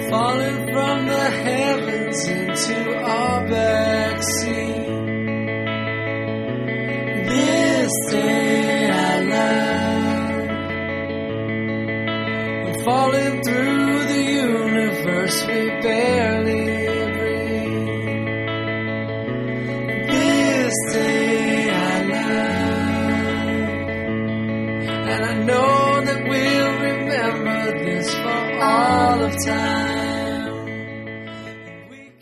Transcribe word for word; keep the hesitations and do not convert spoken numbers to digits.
falling from the heavens into our backseat. This day I love, I'm falling through the universe we barely breathe. This day I love, and I know that we'll remember this for all of time.